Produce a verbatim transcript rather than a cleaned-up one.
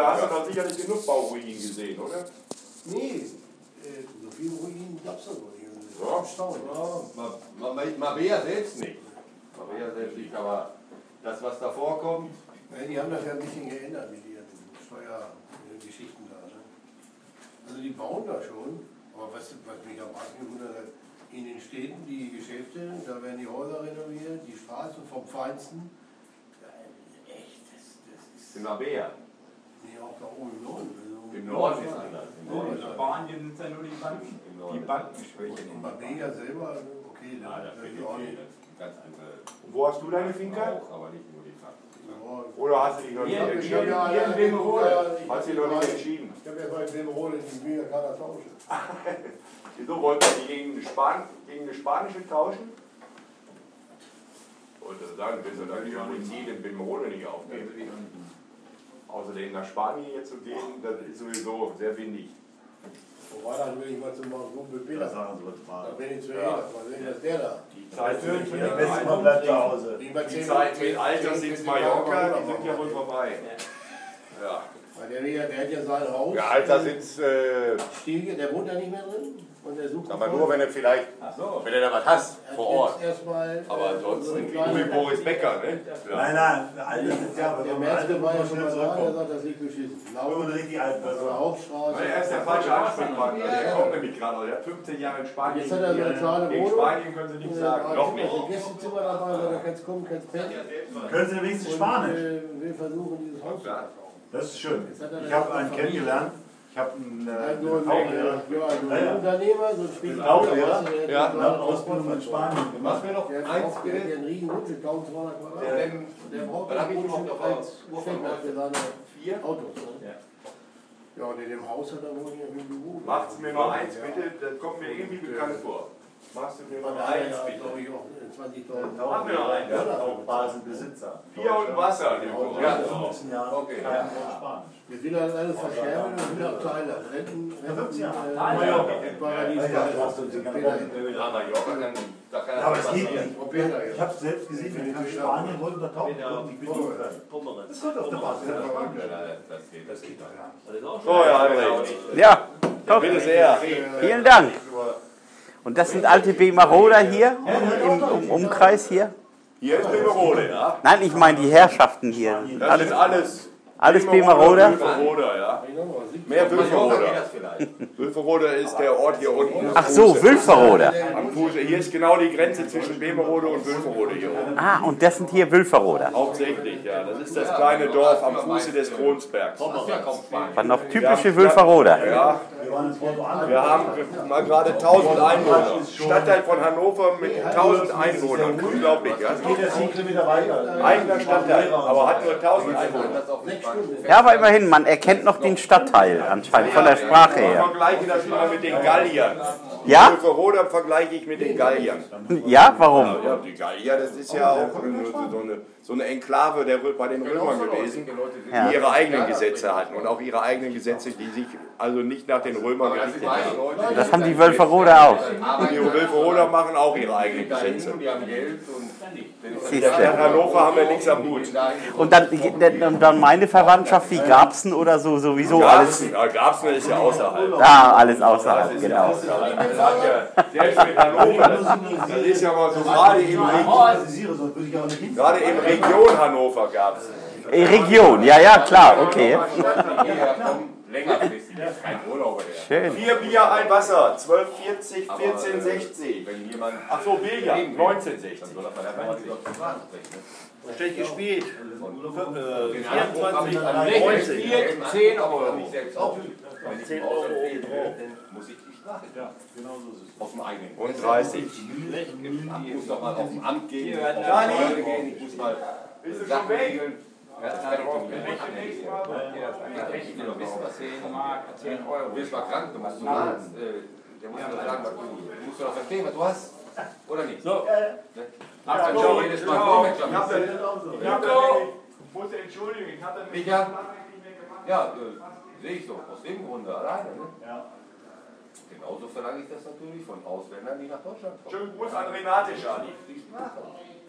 hast du doch sicherlich genug Bauruinen gesehen, oder? Nee, äh, so viele Ruinen gab es da noch nicht. Ja. Ja, Mabea selbst nicht. Mabea selbst nicht, aber das, was da vorkommt. Ja, die haben das ja ein bisschen geändert mit ihren Steuergeschichten da. Ne? Also die bauen da schon, aber was, was mich am meisten gewundert hat, in den Städten die Geschäfte, da werden die Häuser renoviert, die Straßen vom Feinsten. Ja, echt, das, das ist. In Mabea. Nee, auch da oben im Norden. Also Im Norden ist anders. Im Norden In Spanien sind es ja nur die Banken, die Bankenschwäche. Und Marbella selber, okay, Ja, das das ist bin auch ich nicht. das ist eine ganz andere. Und wo hast du deine Finca? Auch, aber nicht nur die Fakten. Oder hast du dich noch nicht Hier, entschieden? hier, hier in Wimmerode. Hast du dich noch nicht entschieden? Ich habe ja bei Wimmerode die Mega keiner tauschen. Wieso wollten die gegen eine, Span gegen eine spanische tauschen? Wollte sagen, willst du da die Politik in Wimmerode nicht aufgeben? Außerdem nach Spanien jetzt zu gehen, das ist sowieso sehr windig. Wobei, dann will ich mal zum Kumpel Peter. Das sagen sie uns mal. Da Venezuela, mal sehen, was der da. Die Zeit Natürlich, mit, der beste Mann bleibt zu Hause. die Zeit mit Altersitz Mallorca, die sind ja wohl vorbei. Ja. Weil der, der, der hat ja sein Haus. Ja, Altersitz, äh, Stiege, der wohnt da nicht mehr drin. Und der sucht aber nur, wenn du vielleicht, So. wenn du da was hast, vor Ort. Erstmal, Aber ansonsten, äh, wie mit Boris Becker, ne? Nein, nein, alt ist ja, Der wenn man alt Metzger ist, war ja muss schon man mal schnell da, der zurückkommen. sagt, das liegt beschissen. Wenn man Lauf, richtig alt also wird. Hauptstraße. Weil er ist der falsche Ansprechpartner. Der kommt nämlich gerade, der hat fünfzehn Jahre in Spanien. Jetzt hat er so eine kleine Gegen Wohnung. Spanien können sie nichts sagen. Noch nicht. Ein Gästezimmer dabei, weil da kannst kommen, kannst pennen. Können Sie wenigstens Und Spanisch? äh, will versuchen, dieses Haus zu verkaufen. Das ist schön. Jetzt hat er Ich da habe einen Familie. kennengelernt. Ich habe einen Halt äh, nur ein, Tauchlehrer. ja, also Ja, ja. ein Unternehmer, so ein Spediteur. Tauchlehrer? der Ja. hat Eine eine Ausbildung in Spanien Mach gemacht. mir noch Der hat eins auch- der hat ja bitte. ein riesen Grundstück, eintausendzweihundert Quadratmeter. Der, Der braucht dann ein habe ich noch Grundstück noch als Uhr von Ständer für seine vier. Autos. Ne? Ja. Ja, und in dem Haus hat er wohl irgendwie Büro. Macht's mir noch eins, bitte. Das kommt mir irgendwie bekannt vor. Machst du mir Und noch da hat er eins, ja, bitte. glaube ich, auch zwanzigtausend Mach mir noch einen. Auch Basenbesitzer. Bier und Wasser. Ja. fünfzehn Jahre. Okay. Ja, Spanisch. Jetzt will er das alles verstärken und will auch Teile. Renten, Renten, Ja, äh, Mallorca. Paradies. Ja, ja, das ist die ganze Woche. Ja, Mallorca, dann, da kann Ja, er aber es was geht machen. nicht. Und Peter, Ich ja. habe es selbst gesehen, wenn ich nach Spanien wollte, da tauchen die Bedingungen. Das wird auf der Basis. Ja, das geht. Das geht doch gar nicht. So, ja, André. Ja, doch. Bitte sehr. Vielen Dank. Und das sind alte Bemaroder hier im, im Umkreis hier? Hier ist Wimmerode, ja. Nein, ich meine die Herrschaften hier. Das Alles, ist alles. alles Bemaroder? Wülferode, ja. Mehr Mallorca geht Wülferode. das vielleicht. Wülferode ist der Ort hier unten. Ach so, Wülferoder. Am Fuße. Hier ist genau die Grenze zwischen Bemerode und Wülferode hier oben. Ah, und das sind hier Wülferoder. Hauptsächlich, ja. Das ist das kleine Dorf am Fuße des Kronsbergs. Das ist ja kaum Spanien. War noch typische Wülferoder. Ja, Wir waren in Porto Alegre. wir haben mal gerade tausend Einwohner. Stadtteil von Hannover mit tausend Einwohnern. Unglaublich, ja. Geht ja zehn Kilometer weiter. Eigener Stadtteil, aber hat nur tausend Einwohner. Das ist auch nicht Spanien. Ja, aber immerhin, man erkennt noch den Stadtteil anscheinend von der Sprache Ich her. vergleiche das immer mit den Galliern. Ja? Wülferode vergleiche ich mit den Galliern. Ja, warum? Ja, die Gallier, das ist ja auch so eine, so eine Enklave der, bei den Römern gewesen, Ja. die ihre eigenen Gesetze hatten und auch ihre eigenen Gesetze, die sich also nicht nach den Römern gerichtet haben. Das haben die Wülferoder auch. Und die Wülferoder machen auch ihre eigenen Gesetze. Die haben Geld und Siehst In du. Hannover haben wir nichts am Hut. Und dann, und dann meine Verwandtschaft wie Garbsen oder so, sowieso alles. Garbsen, ja, Garbsen ist ja außerhalb. Ah, alles außerhalb, genau. Das sagt ja, selbst mit Hannover, das, das ist ja mal so gerade im, Re- Präzisiere, sonst würde ich auch nicht hin. gerade im Region Hannover Garbsen. Äh, Region, ja, ja, klar, okay. längerfristig, das ist kein Urlauber, der. Schön. Vier Bier, ein Wasser, zwölf vierzig, Aber, vierzehn äh, sechzig. Wenn jemand. Ach so, Billard, neunzehn Dann sechzig. soll er bei der Verwaltung doch zu Fragen sprechen. Ne? Schlecht gespielt. vierundzwanzig, neunzig, zehn Euro. Nicht selbst auch. Wenn ich im Ausland wählen will, dann muss ich die Sprache. Ja, genau so ist es. Auf dem eigenen. Und dreißig. Ich muss doch mal auf dem Amt gehen. Dani? Ich muss mal Bist du Sachen schon weg? regeln. Ja, das kann ich doch nicht mehr. Ich will doch wissen, was zehn Mark, zehn Euro. Du bist mal krank, du musst zum Arzt. äh, Der muss dir doch sagen, was du. Du musst doch verstehen, was du hast. Oder nicht? So. Ach, dann schau jedes Mal vor mit Ich hab das- ich hab das- ich muss entschuldigen, ich hatte mich Micha? nicht mehr gemacht. Ja, äh, sehe ich doch. Aus dem Grunde alleine. Ne? Ja. Genauso verlange ich das natürlich von Ausländern, die nach Deutschland kommen. Schönen Gruß an Renate, Schadi. Die Sprache.